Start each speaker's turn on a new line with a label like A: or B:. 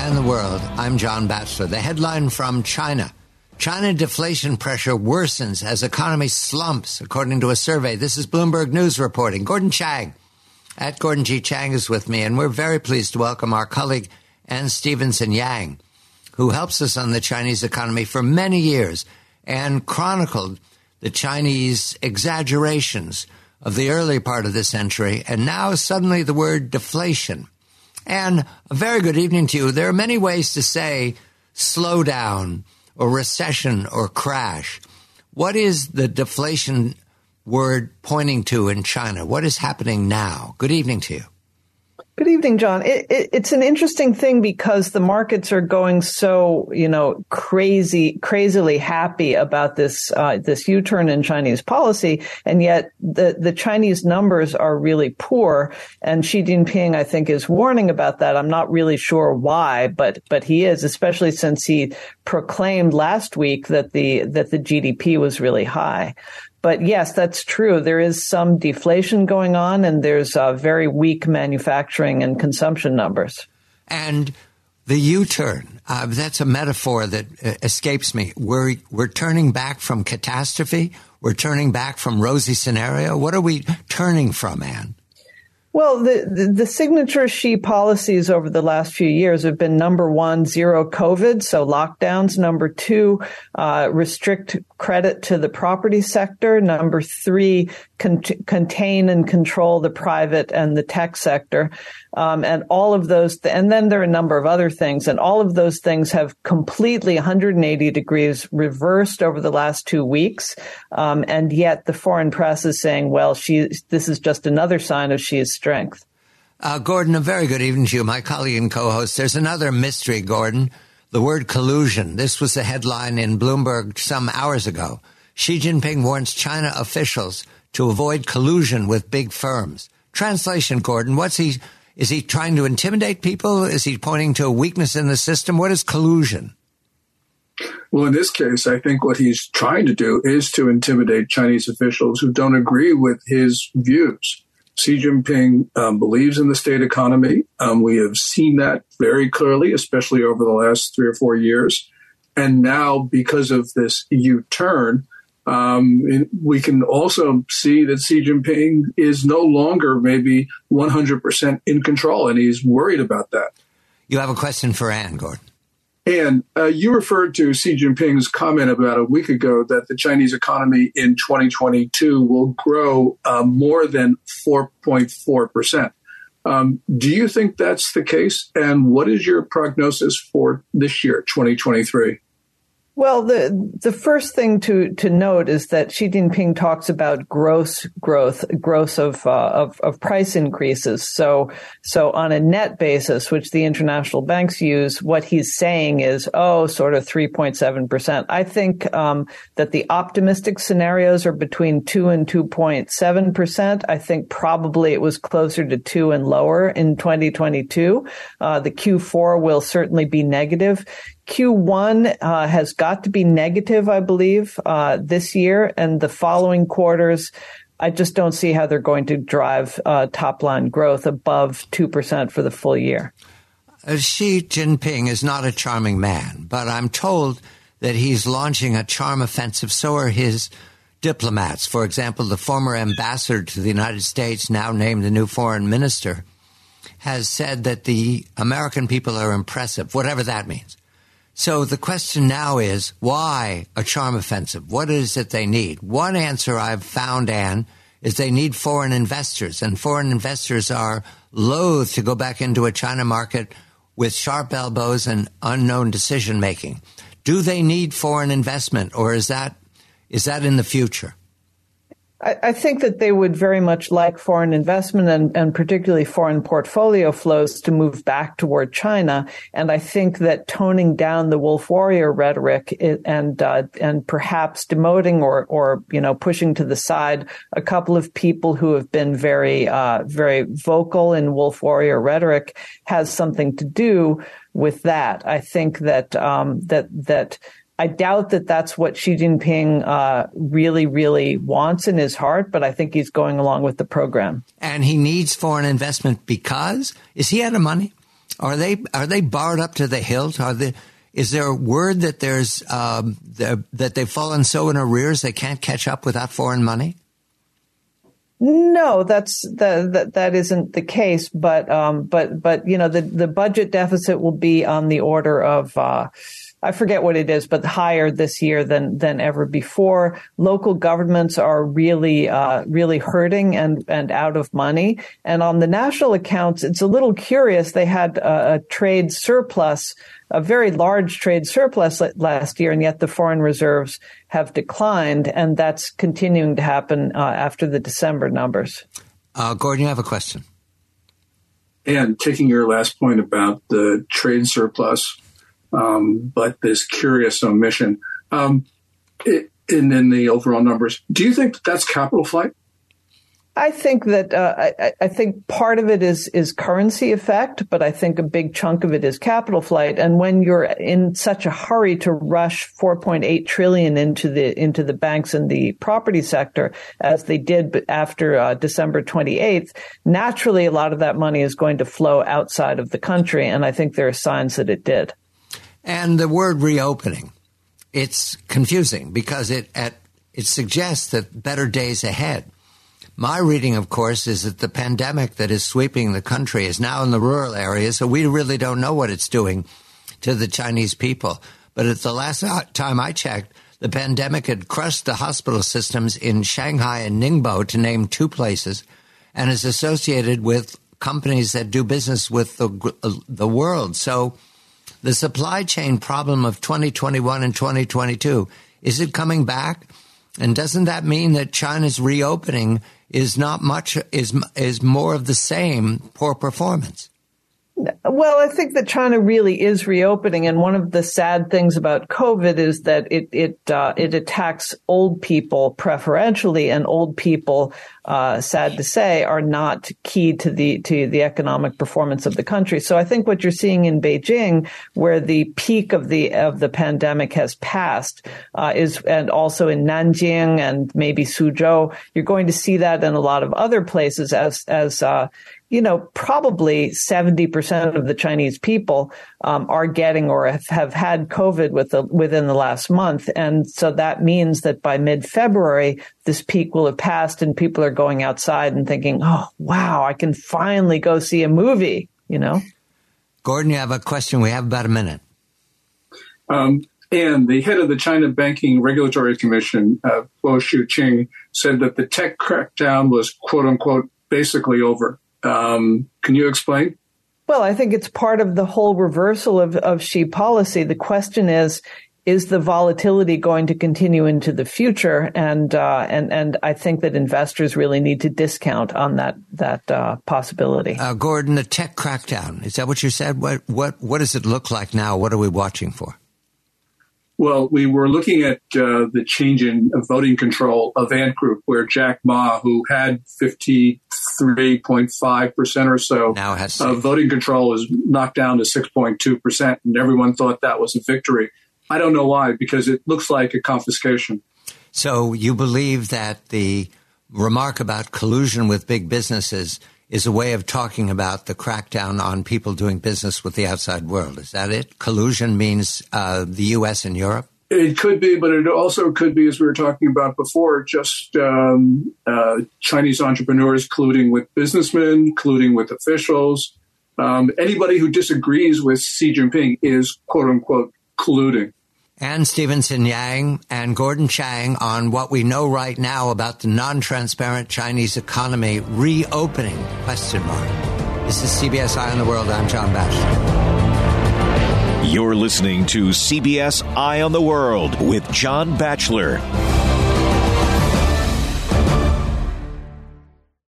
A: and the world. I'm John Batchelor. The headline from China. China deflation pressure worsens as economy slumps, according to a survey. This is Bloomberg News reporting. Gordon Chang, at Gordon G. Chang, is with me, and we're very pleased to welcome our colleague Anne Stevenson Yang, who helps us on the Chinese economy for many years and chronicled the Chinese exaggerations of the early part of the century, and now suddenly the word deflation. And a very good evening to you. There are many ways to say slow down or recession or crash. What is the deflation word pointing to in China? What is happening now? Good evening to you.
B: Good evening, John. It's an interesting thing because the markets are going so, crazily happy about this U-turn in Chinese policy, and yet the Chinese numbers are really poor. And Xi Jinping, I think, is warning about that. I'm not really sure why, but he is, especially since he proclaimed last week that the GDP was really high. But yes, that's true. There is some deflation going on, and there's very weak manufacturing and consumption numbers.
A: And the U-turn, that's a metaphor that escapes me. We're turning back from catastrophe. We're turning back from rosy scenario. What are we turning from, Anne?
B: Well, the signature Xi policies over the last few years have been, number one, zero COVID, so lockdowns. Number two, restrict credit to the property sector. Number three, contain and control the private and the tech sector. And all of those, and then there are a number of other things, and all of those things have completely 180 degrees reversed over the last 2 weeks. And yet the foreign press is saying, well, this is just another sign of Xi's strength.
A: Gordon, a very good evening to you, my colleague and co-host. There's another mystery, Gordon, the word collusion. This was the headline in Bloomberg some hours ago. Xi Jinping warns China officials to avoid collusion with big firms. Translation, Gordon, is he trying to intimidate people? Is he pointing to a weakness in the system? What is collusion?
C: Well, in this case, I think what he's trying to do is to intimidate Chinese officials who don't agree with his views. Xi Jinping believes in the state economy. We have seen that very clearly, especially over the last 3 or 4 years. And now, because of this U-turn, we can also see that Xi Jinping is no longer maybe 100% in control, and he's worried about that.
A: You have a question for Anne, Gordon.
C: Anne, you referred to Xi Jinping's comment about a week ago that the Chinese economy in 2022 will grow more than 4.4%. Do you think that's the case? And what is your prognosis for this year, 2023?
B: Well, the first thing to note is that Xi Jinping talks about gross growth of price increases. So on a net basis, which the international banks use, what he's saying is, sort of 3.7%. I think that the optimistic scenarios are between 2 and 2.7%. I think probably it was closer to 2 and lower in 2022. The Q4 will certainly be negative. Q1 has got to be negative, I believe, this year, and the following quarters, I just don't see how they're going to drive top-line growth above 2% for the full year.
A: Xi Jinping is not a charming man, but I'm told that he's launching a charm offensive. So are his diplomats. For example, the former ambassador to the United States, now named the new foreign minister, has said that the American people are impressive, whatever that means. So the question now is, why a charm offensive? What is it they need? One answer I've found, Anne, is they need foreign investors, and foreign investors are loath to go back into a China market with sharp elbows and unknown decision-making. Do they need foreign investment, or is that in the future?
B: I think that they would very much like foreign investment and particularly foreign portfolio flows to move back toward China. And I think that toning down the wolf warrior rhetoric and perhaps demoting or pushing to the side a couple of people who have been very vocal in wolf warrior rhetoric has something to do with that. I think that I doubt that that's what Xi Jinping really, really wants in his heart, but I think he's going along with the program.
A: And he needs foreign investment because? Is he out of money? Are they barred up to the hilt? Is there a word that that they've fallen so in arrears they can't catch up without foreign money?
B: No, that isn't the case. But the budget deficit will be on the order of I forget what it is, but higher this year than ever before. Local governments are really hurting and out of money. And on the national accounts, it's a little curious. They had a trade surplus, a very large trade surplus last year, and yet the foreign reserves have declined, and that's continuing to happen after the December numbers.
A: Gordon, you have a question.
C: And taking your last point about the trade surplus, but this curious omission in the overall numbers. Do you think that's capital flight?
B: I think that I think part of it is currency effect, but I think a big chunk of it is capital flight. And when you're in such a hurry to rush $4.8 trillion into the banks and the property sector, as they did after December 28th, naturally a lot of that money is going to flow outside of the country. And I think there are signs that it did.
A: And the word reopening, it's confusing because it suggests that better days ahead. My reading, of course, is that the pandemic that is sweeping the country is now in the rural areas, so we really don't know what it's doing to the Chinese people. But at the last time I checked, the pandemic had crushed the hospital systems in Shanghai and Ningbo, to name two places, and is associated with companies that do business with the world. So the supply chain problem of 2021 and 2022, is it coming back? And doesn't that mean that China's reopening is not much, is more of the same poor performance?
B: Well, I think that China really is reopening, and one of the sad things about COVID is that it attacks old people preferentially, and old people, sad to say, are not key to the economic performance of the country. So I think what you're seeing in Beijing, where the peak of the pandemic has passed, and also in Nanjing and maybe Suzhou, you're going to see that in a lot of other places as probably 70% of the Chinese people are getting or have had COVID within the last month. And so that means that by mid-February, this peak will have passed and people are going outside and thinking, oh, wow, I can finally go see a movie,
A: Gordon, you have a question. We have about a minute.
C: And the head of the China Banking Regulatory Commission, Guo Shuqing, said that the tech crackdown was, quote unquote, basically over. Can you explain?
B: Well, I think it's part of the whole reversal of Xi policy. The question is the volatility going to continue into the future? And I think that investors really need to discount on that possibility.
A: Gordon, the tech crackdown, is that what you said? What does it look like now? What are we watching for?
C: Well, we were looking at the change in voting control of Ant Group, where Jack Ma, who had 53.5% or so of voting control, is knocked down to 6.2%, and everyone thought that was a victory. I don't know why, because it looks like a confiscation.
A: So you believe that the remark about collusion with big businesses is a way of talking about the crackdown on people doing business with the outside world. Is that it? Collusion means the U.S. and Europe?
C: It could be, but it also could be, as we were talking about before, just Chinese entrepreneurs colluding with businessmen, colluding with officials. Anybody who disagrees with Xi Jinping is, quote unquote, colluding.
A: Anne Stevenson Yang and Gordon Chang on what we know right now about the non-transparent Chinese economy reopening, ? This is CBS Eye on the World. I'm John Batchelor.
D: You're listening to CBS Eye on the World with John Batchelor.